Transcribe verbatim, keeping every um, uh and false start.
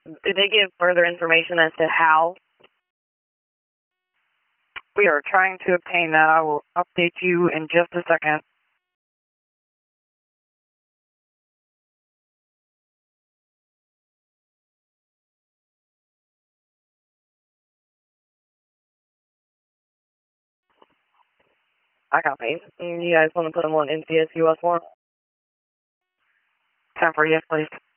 Did they give further information as to how? We are trying to obtain that. I will update you in just a second. I copy. You guys want to put them on N C S U S one? ten for yes, please.